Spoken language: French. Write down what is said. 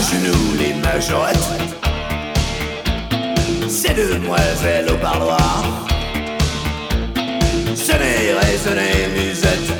genoux les majorettes, ces demoiselles au parloir, sonnez, résonnez, musette.